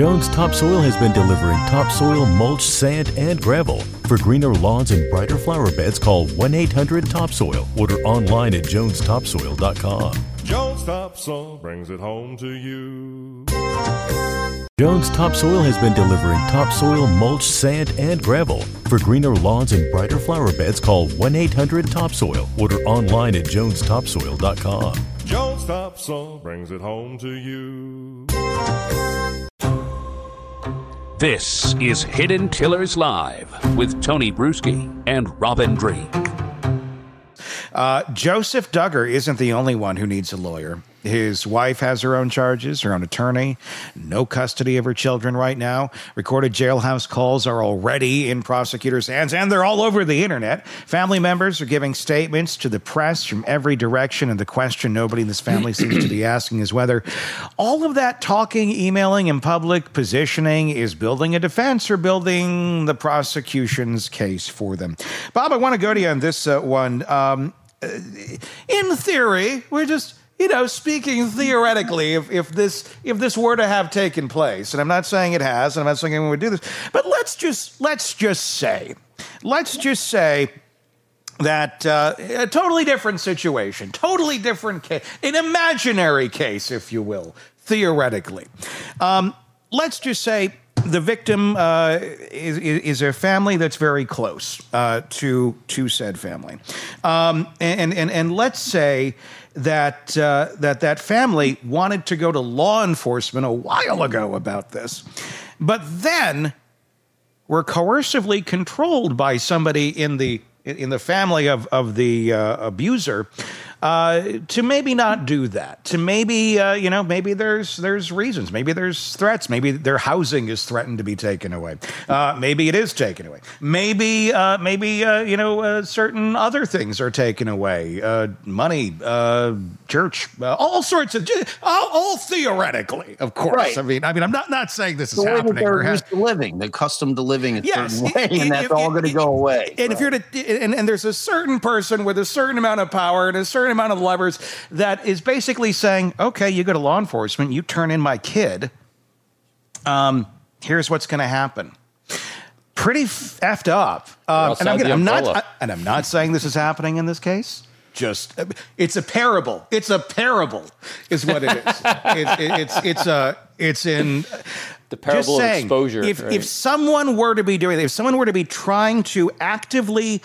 Jones Topsoil has been delivering topsoil, mulch, sand, and gravel. For greener lawns and brighter flower beds, call 1-800-TOPSOIL. Order online at jonestopsoil.com. Jones Topsoil brings it home to you. Jones Topsoil has been delivering topsoil, mulch, sand, and gravel. For greener lawns and brighter flower beds, call 1-800-TOPSOIL. Order online at jonestopsoil.com. Jones Topsoil brings it home to you. This is Hidden Tillers Live with Tony Bruschi and Robin Dreeke. Joseph Duggar isn't the only one who needs a lawyer. His wife has her own charges, her own attorney, no custody of her children right now. Recorded jailhouse calls are already in prosecutors' hands, and they're all over the internet. Family members are giving statements to the press from every direction, and the question nobody in this family seems to be asking is whether all of that talking, emailing, and public positioning is building a defense or building the prosecution's case for them. Bob, I want to go to you on this one. In theory, we're just... speaking theoretically, if this were to have taken place, and I'm not saying it has, and I'm not saying anyone would do this, but let's just say that a totally different situation, totally different case, an imaginary case, if you will, theoretically. Let's just say the victim is a family that's very close to said family, and let's say that family wanted to go to law enforcement a while ago about this, but then were coercively controlled by somebody in the family of the abuser to maybe not do that, to maybe maybe there's reasons, maybe there's threats, maybe their housing is threatened to be taken away, maybe it is taken away, maybe certain other things are taken away, money, church, all sorts of, all theoretically, of course. Right. I mean, I'm not saying this is the way happening. that they're used to living, they're accustomed to living a certain way, and that's all going to go away. And if you're and there's a certain person with a certain amount of power and a certain amount of levers that is basically saying, okay, you go to law enforcement, you turn in my kid, here's what's going to happen. Pretty effed up. I'm not saying this is happening in this case. Just, it's a parable. It's a parable, is what it is. It's in the parable of saying, exposure. If someone were to be doing it, if someone were to be trying to actively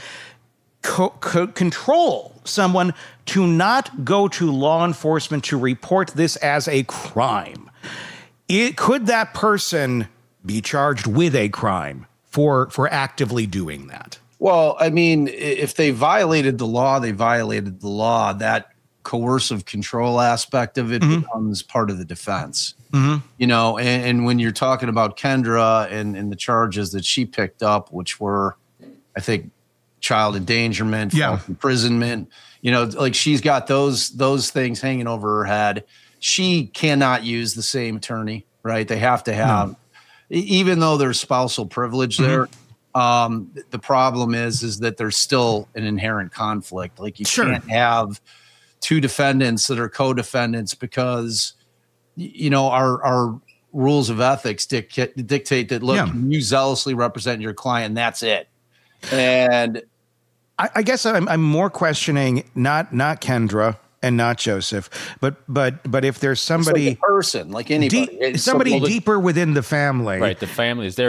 control someone to not go to law enforcement to report this as a crime, could that person be charged with a crime for actively doing that? Well, I mean, if they violated the law, they violated the law. That coercive control aspect of it becomes part of the defense. Mm-hmm. And when you're talking about Kendra and the charges that she picked up, which were, I think, child endangerment, false imprisonment, like she's got those things hanging over her head. She cannot use the same attorney, right? They have to have, even though there's spousal privilege there. The problem is that there's still an inherent conflict. Like you can't have two defendants that are co-defendants because, our rules of ethics dictate that, look, you zealously represent your client and that's it. And I guess I'm more questioning not Kendra and not Joseph, but if there's somebody, like a person, like anybody, somebody deeper within the family, right? The family is there.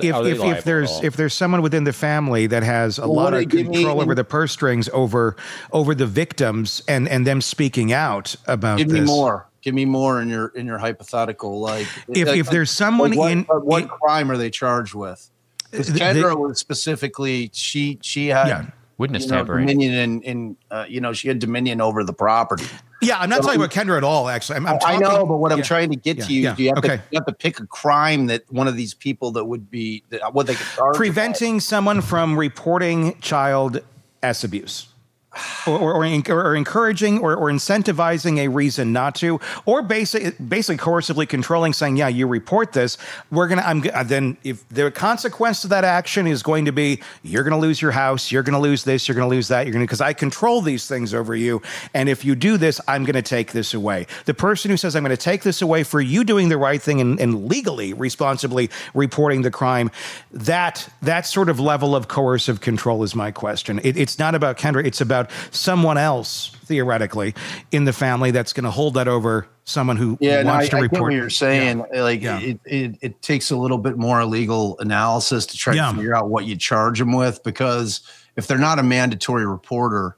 If there's someone within the family that has a lot of control over the purse strings over the victims and them speaking out about Give me more in your hypothetical. Like if there's someone what crime are they charged with? Because Kendra was specifically she had witness tampering, dominion and she had dominion over the property. Yeah, I'm not talking about Kendra at all. Actually, I'm talking, I know, but what I'm trying to get to you, you have to pick a crime that one of these people that would be what they could charge. Preventing someone from reporting child S abuse. or encouraging or incentivizing a reason not to, or basically coercively controlling, saying, yeah, you report this, then if the consequence to that action is going to be, you're going to lose your house, you're going to lose this, you're going to lose that, because I control these things over you, and if you do this, I'm going to take this away. The person who says, I'm going to take this away for you doing the right thing and legally, responsibly reporting the crime, that sort of level of coercive control is my question. It's not about Kendra, it's about someone else, theoretically, in the family that's going to hold that over someone who wants to report. I get what you're saying. It takes a little bit more legal analysis to try to figure out what you charge them with, because if they're not a mandatory reporter,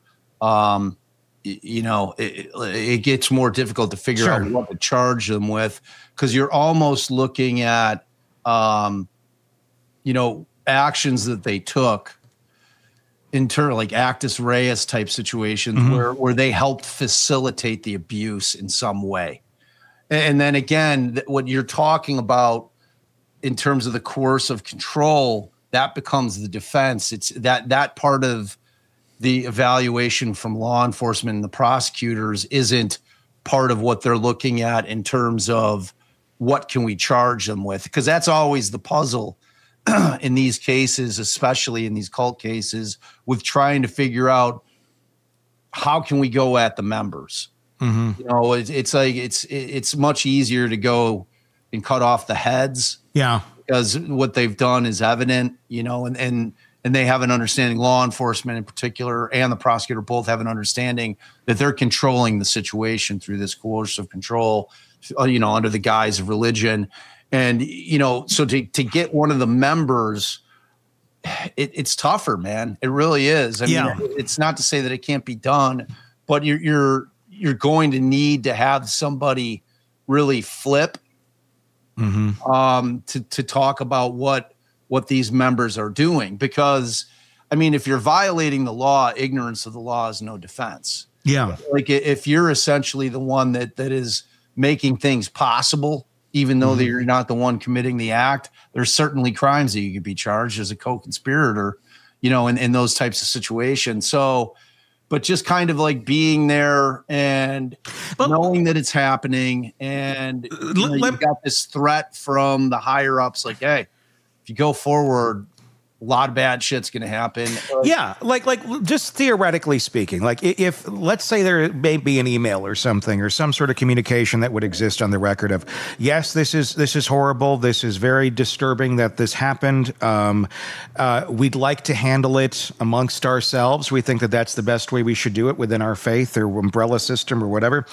it gets more difficult to figure out what to charge them with, because you're almost looking at, actions that they took in turn, like actus reus type situations where they helped facilitate the abuse in some way. And then again, what you're talking about in terms of the coercive control, that becomes the defense. It's that part of the evaluation from law enforcement and the prosecutors isn't part of what they're looking at in terms of what can we charge them with, because that's always the puzzle in these cases, especially in these cult cases, with trying to figure out how can we go at the members. It's much easier to go and cut off the heads, because what they've done is evident, and they have an understanding, law enforcement in particular and the prosecutor both have an understanding that they're controlling the situation through this coercive control, under the guise of religion. And, so to get one of the members, it's tougher, man. It really is. I mean, it's not to say that it can't be done, but you're going to need to have somebody really flip to talk about what these members are doing. Because, I mean, if you're violating the law, ignorance of the law is no defense. Yeah. Like if you're essentially the one that is making things possible, even though that you're not the one committing the act, there's certainly crimes that you could be charged as a co-conspirator, in those types of situations. So, but just kind of like being there and knowing that it's happening, and you've got this threat from the higher ups, like, hey, if you go forward, a lot of bad shit's going to happen. Like just theoretically speaking, like if let's say there may be an email or something or some sort of communication that would exist on the record of, yes, this is horrible. This is very disturbing that this happened. We'd like to handle it amongst ourselves. We think that that's the best way we should do it within our faith or umbrella system or whatever.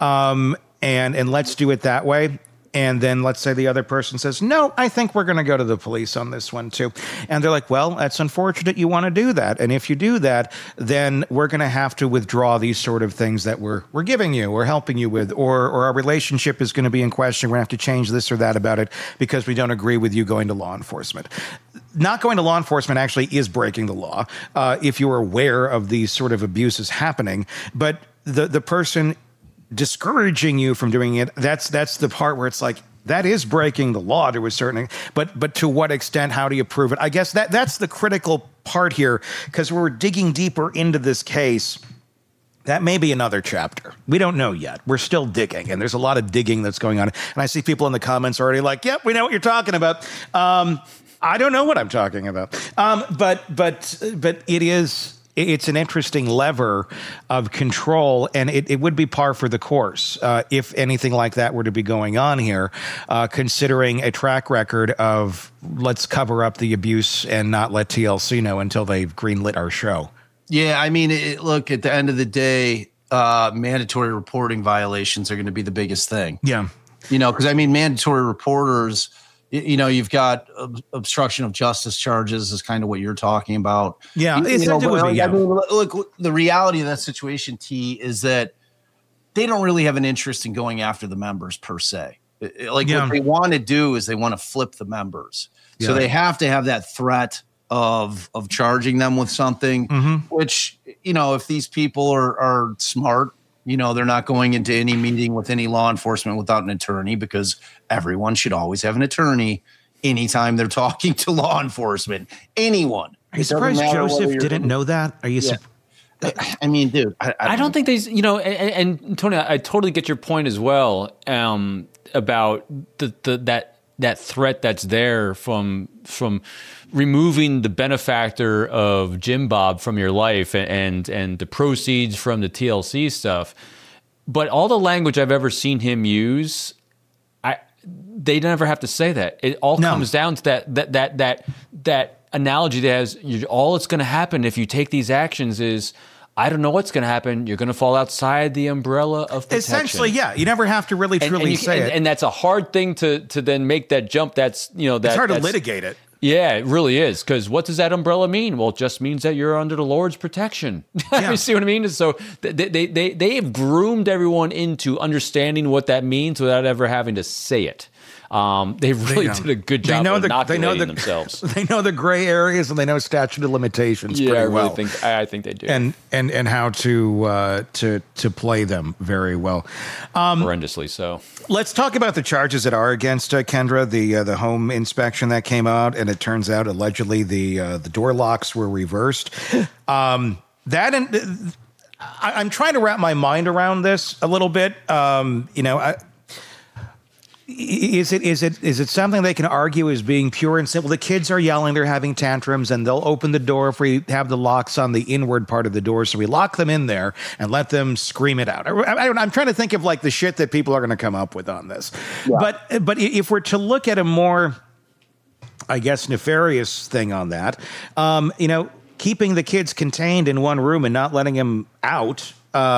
And let's do it that way. And then let's say the other person says, no, I think we're going to go to the police on this one too. And they're like, well, that's unfortunate you want to do that. And if you do that, then we're going to have to withdraw these sort of things that we're giving you or helping you with, or our relationship is going to be in question. We're going to have to change this or that about it because we don't agree with you going to law enforcement. Not going to law enforcement actually is breaking the law if you're aware of these sort of abuses happening. But the person discouraging you from doing it, that's the part where it's like, that is breaking the law to a certain, but to what extent, how do you prove it? I guess that's the critical part here, because we're digging deeper into this case. That may be another chapter. We don't know yet. We're still digging, and there's a lot of digging that's going on. And I see people in the comments already like, yep, we know what you're talking about. I don't know what I'm talking about. But it's an interesting lever of control, and it would be par for the course if anything like that were to be going on here, considering a track record of let's cover up the abuse and not let TLC know until they've greenlit our show. Yeah, I mean, look, at the end of the day, mandatory reporting violations are going to be the biggest thing. Yeah. Because I mean, mandatory reporters, you've got obstruction of justice charges is kind of what you're talking about. Yeah. I mean, look, the reality of that situation, T, is that they don't really have an interest in going after the members per se. What they want to do is they want to flip the members. So they have to have that threat of charging them with something, which, if these people are smart, they're not going into any meeting with any law enforcement without an attorney, because everyone should always have an attorney anytime they're talking to law enforcement. Anyone. Are you surprised Joseph didn't know that? Are you? I mean, dude, I don't think these, and Tony, I totally get your point as well, about that threat that's there from removing the benefactor of Jim Bob from your life and the proceeds from the TLC stuff. But all the language I've ever seen him use, they never have to say that. It all comes down to that analogy that has all that's going to happen if you take these actions is, I don't know what's going to happen. You're going to fall outside the umbrella of protection. Essentially, yeah. You never have to really truly say it. And that's a hard thing to then make that jump. That's, it's hard to litigate it. Yeah, it really is. Because what does that umbrella mean? Well, it just means that you're under the Lord's protection. Yeah. You see what I mean? So they have groomed everyone into understanding what that means without ever having to say it. They really did a good job of inoculating themselves. They know the gray areas and they know statute of limitations pretty well. I think they do. And how to play them very well. Horrendously so. Let's talk about the charges that are against Kendra, the home inspection that came out, and it turns out allegedly the door locks were reversed. I'm trying to wrap my mind around this a little bit. Is it something they can argue as being pure and simple? The kids are yelling, they're having tantrums, and they'll open the door if we have the locks on the inward part of the door. So we lock them in there and let them scream it out. I'm trying to think of like the shit that people are going to come up with on this. Yeah. But if we're to look at a more, I guess, nefarious thing on that, keeping the kids contained in one room and not letting them out.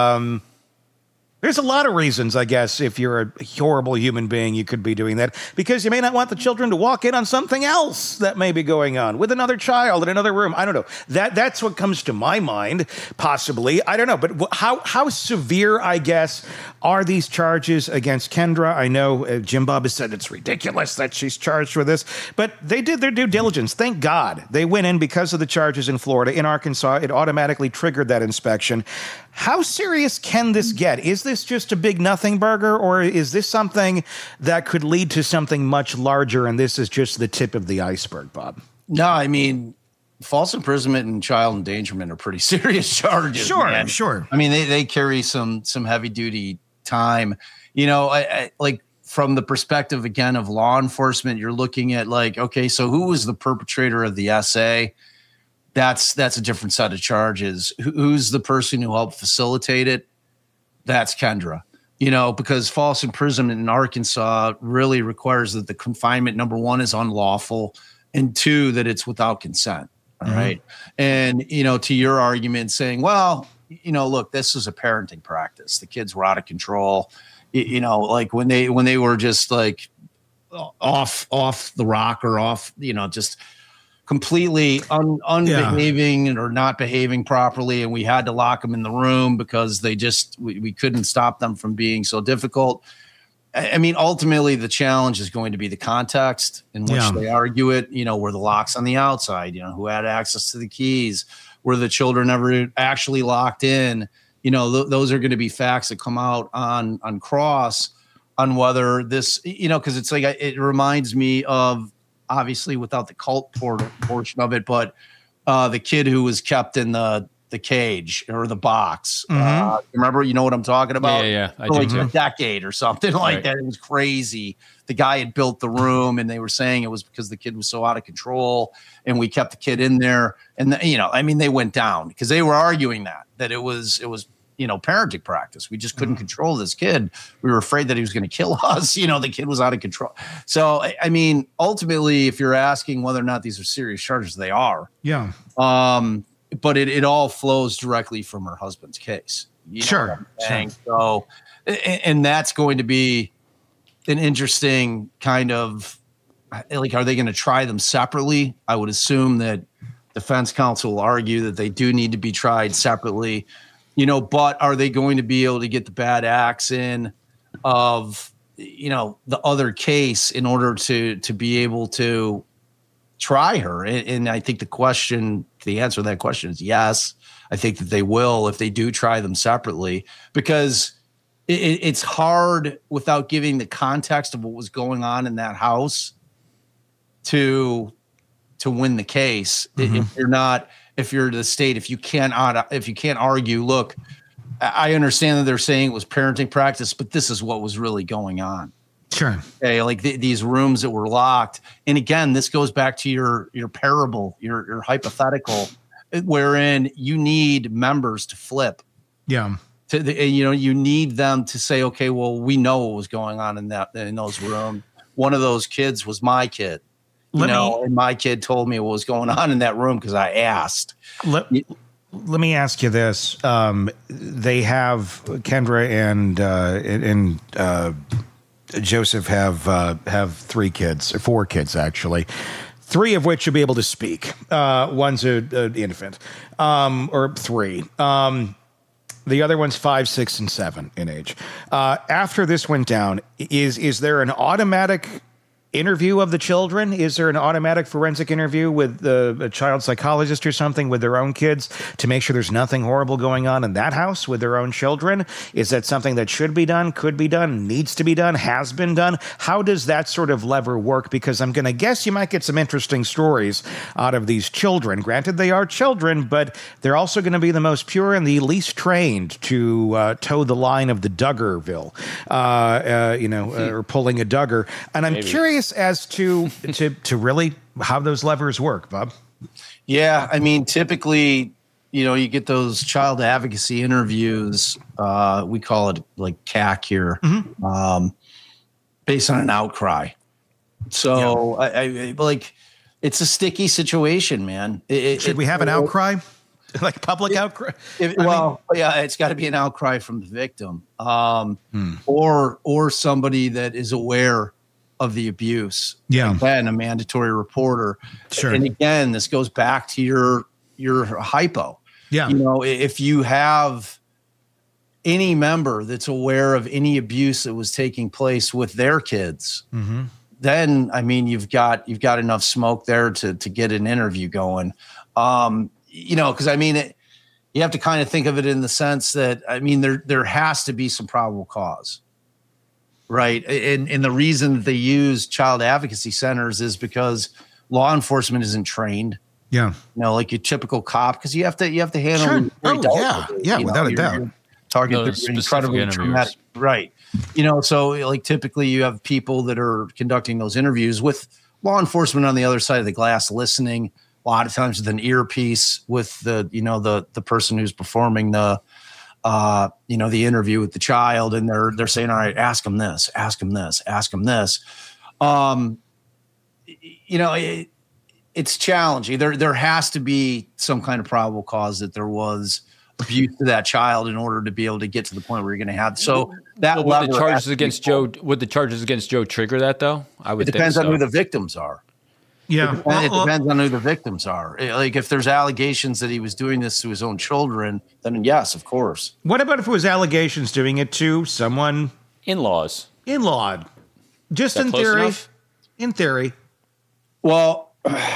There's a lot of reasons, I guess, if you're a horrible human being, you could be doing that, because you may not want the children to walk in on something else that may be going on with another child in another room. I don't know. That's what comes to my mind, possibly. I don't know. But how severe, I guess, are these charges against Kendra? I know Jim Bob has said it's ridiculous that she's charged with this, but they did their due diligence. Thank God. They went in because of the charges in Florida. In Arkansas, it automatically triggered that inspection. How serious can this get? Is this just a big nothing burger, or is this something that could lead to something much larger, and this is just the tip of the iceberg, Bob? No, I mean, false imprisonment and child endangerment are pretty serious charges. Sure. I mean, they carry some heavy duty time. I like, from the perspective, again, of law enforcement, you're looking at like, okay, so who was the perpetrator of the essay? That's a different set of charges. Who's the person who helped facilitate it? That's Kendra. Because false imprisonment in Arkansas really requires that the confinement, number one, is unlawful, and two, that it's without consent. All right. And, to your argument saying, well, look, this is a parenting practice. The kids were out of control. Like when they were just like off the rock or off, just completely unbehaving or not behaving properly, and we had to lock them in the room because we couldn't stop them from being so difficult. I mean, ultimately, the challenge is going to be the context in which they argue it. Were the locks on the outside? Who had access to the keys? Were the children ever actually locked in? Those are going to be facts that come out on cross on whether this, because it's like, it reminds me of, obviously without the cult portion of it, but the kid who was kept in the cage or the box. Remember, you know what I'm talking about? Yeah. I for like do. a decade or something like that. It was crazy. The guy had built the room, and they were saying it was because the kid was so out of control, and we kept the kid in there. And they went down because they were arguing that it was parenting practice. We just couldn't control this kid. We were afraid that he was going to kill us. The kid was out of control. So, I mean, ultimately, if you're asking whether or not these are serious charges, they are. Yeah. But it all flows directly from her husband's case. Sure. So, and that's going to be an interesting kind of, like, are they going to try them separately? I would assume that defense counsel will argue that they do need to be tried separately. But are they going to be able to get the bad acts in of, the other case in order to be able to try her? And I think the answer to that question is yes. I think that they will if they do try them separately, because it's hard without giving the context of what was going on in that house to win the case. If you're not, if you're the state, if you can't argue, look, I understand that they're saying it was parenting practice, but this is what was really going on. Sure. Okay, like these rooms that were locked. And again, this goes back to your parable, your hypothetical, wherein you need members to flip. Yeah. You need them to say, okay, well, we know what was going on in those rooms. One of those kids was my kid. And my kid told me what was going on in that room because I asked. Let me ask you this: they have Kendra and Joseph have 3 kids, or 4 kids actually, 3 of which should be able to speak. One's an infant, or 3. The other one's 5, 6, and 7 in age. After this went down, is there an automatic interview of the children? Is there an automatic forensic interview with a child psychologist or something with their own kids to make sure there's nothing horrible going on in that house with their own children? Is that something that should be done, could be done, needs to be done, has been done? How does that sort of lever work? Because I'm going to guess you might get some interesting stories out of these children. Granted, they are children, but they're also going to be the most pure and the least trained to toe the line of the Duggarville, or pulling a Duggar. And I'm curious as to really how those levers work, Bob. Yeah, I mean, typically, you get those child advocacy interviews. We call it like CAC here, based on an outcry. So I like, it's a sticky situation, man. Should we have an outcry? Like public outcry? It's got to be an outcry from the victim, or somebody that is aware of the abuse. Yeah. Again, a mandatory reporter. Sure. And again, this goes back to your hypo. Yeah. If you have any member that's aware of any abuse that was taking place with their kids, then I mean you've got enough smoke there to get an interview going. Because I mean you have to kind of think of it in the sense that I mean there has to be some probable cause. Right. And the reason that they use child advocacy centers is because law enforcement isn't trained. Yeah. Like your typical cop, because you have to handle. Sure. Without a doubt. Target incredibly traumatic. Right. So like typically you have people that are conducting those interviews with law enforcement on the other side of the glass listening, a lot of times with an earpiece with the person who's performing the interview with the child, and they're saying, all right, ask him this, ask him this, ask him this. It's challenging. There has to be some kind of probable cause that there was abuse to that child in order to be able to get to the point where you're going to have. So that would the charges against Joe trigger that though? I would. It depends on who the victims are. Yeah. It depends on who the victims are. Like if there's allegations that he was doing this to his own children, then yes, of course. What about if it was allegations doing it to someone? In-laws. In-lawed. Just in theory. Enough? In theory. Well,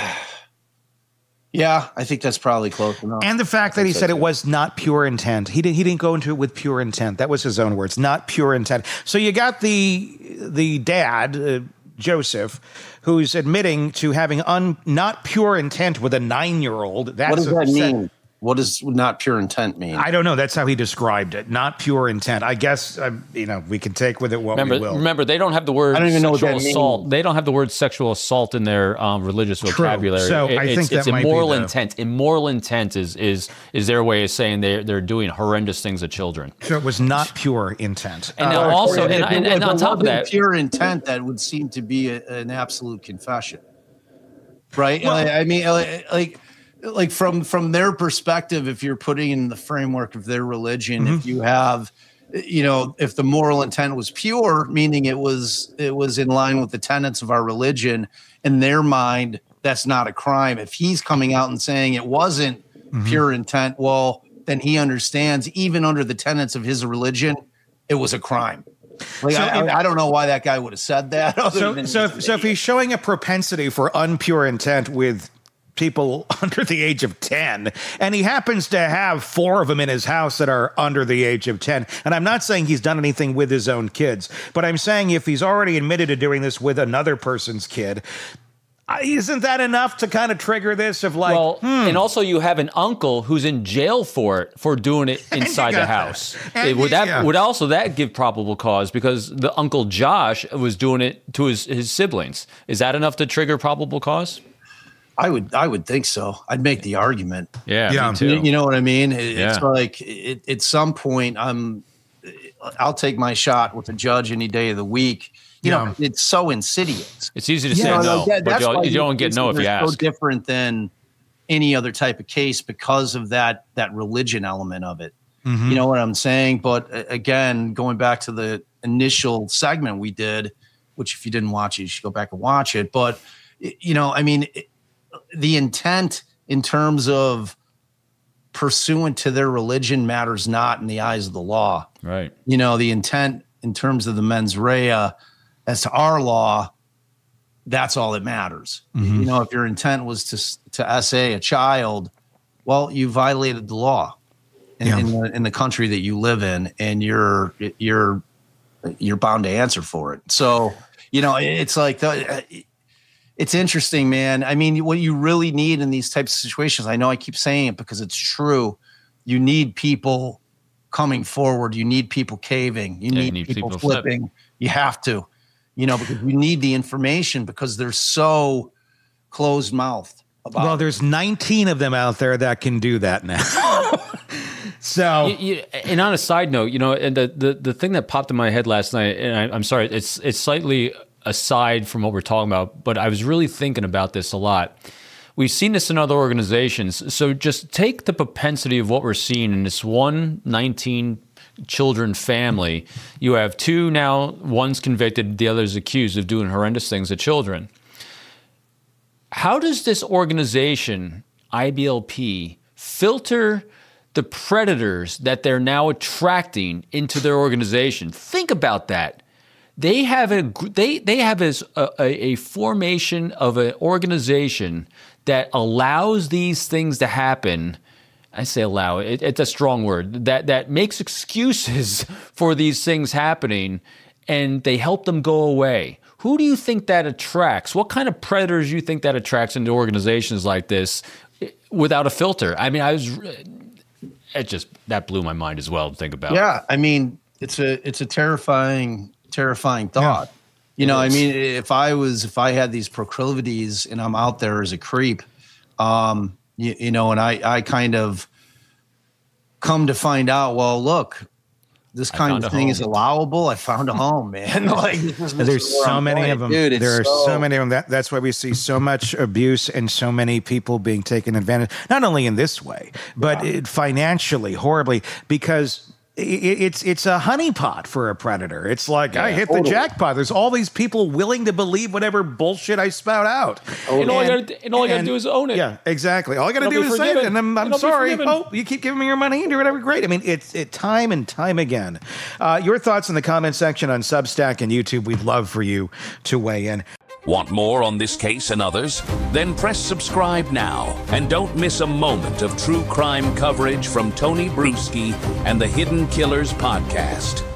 yeah, I think that's probably close enough. And the fact that he said it was not pure intent. He didn't go into it with pure intent. That was his own words, not pure intent. So you got the dad, Joseph, who's admitting to having not pure intent with a 9-year-old. What does that mean? What does not pure intent mean? I don't know. That's how he described it. Not pure intent. I guess, we can take with it what we will. Remember, they don't have the word sexual assault. They don't have the word sexual assault in their religious vocabulary. So I think it's that might immoral be intent. Immoral intent is their way of saying they're doing horrendous things to children. So it was not pure intent. And now also, and on top of that, pure intent, that would seem to be an absolute confession, right? Well, I mean, like from their perspective, if you're putting in the framework of their religion, if you have, if the moral intent was pure, meaning it was in line with the tenets of our religion, in their mind, that's not a crime. If he's coming out and saying it wasn't pure intent, well, then he understands even under the tenets of his religion, it was a crime. Like, I don't know why that guy would have said that. So if he's showing a propensity for unpure intent with people under the age of 10, and he happens to have 4 of them in his house that are under the age of 10. And I'm not saying he's done anything with his own kids, but I'm saying if he's already admitted to doing this with another person's kid, Isn't that enough to kind of trigger this of like, well, and also you have an uncle who's in jail for doing it inside the house. Would that give probable cause because the Uncle Josh was doing it to his siblings? Is that enough to trigger probable cause? I would think so. I'd make the argument. Yeah. Me too. You know what I mean? It's like at some point I'll take my shot with a judge any day of the week. You know, it's so insidious. It's easy to say no, but you don't get no if you ask. It's so different than any other type of case because of that religion element of it. Mm-hmm. You know what I'm saying? But again, going back to the initial segment we did, which if you didn't watch it, you should go back and watch it. But, you know, I mean, the intent in terms of pursuant to their religion matters not in the eyes of the law. Right. You know, the intent in terms of the mens rea as to our law, that's all that matters. Mm-hmm. You know, if your intent was to essay a child, well, you violated the law in the country that you live in, and you're bound to answer for it. So, you know, it's like it's interesting, man. I mean, what you really need in these types of situations, I know I keep saying it because it's true. You need people coming forward. You need people caving. You need people flipping. You have to. You know, because we need the information because they're so closed-mouthed about it. Well, there's 19 of them out there that can do that now. So, and on a side note, you know, and the thing that popped in my head last night, and I'm sorry, it's slightly aside from what we're talking about, but I was really thinking about this a lot. We've seen this in other organizations. So just take the propensity of what we're seeing in this 19 children family. You have two now, one's convicted, the other's accused of doing horrendous things to children. How does this organization, IBLP, filter the predators that they're now attracting into their organization? Think about that. They have a formation of an organization that allows these things to happen. I say allow, it's a strong word, that makes excuses for these things happening, and they help them go away. Who do you think that attracts? What kind of predators do you think that attracts into organizations like this without a filter? I mean, that blew my mind as well to think about. Yeah, I mean, it's a terrifying thought. Yeah. You know, I mean, if I had these proclivities and I'm out there as a creep, you know, and I kind of come to find out, well, look, this kind of thing is allowable. I found a home, man. Like, there's so many of them. Dude, there are so many of them. That's why we see so much abuse and so many people being taken advantage, not only in this way, but financially, horribly, because it's a honeypot for a predator. It's like, I hit the jackpot. There's all these people willing to believe whatever bullshit I spout out. And all I got to do is own it. Yeah, exactly. All I got to do is say it, and I'm sorry. Oh, you keep giving me your money and do whatever. Great. I mean, it's time and time again. Your thoughts in the comment section on Substack and YouTube. We'd love for you to weigh in. Want more on this case and others? Then press subscribe now and don't miss a moment of true crime coverage from Tony Bruschi and the Hidden Killers podcast.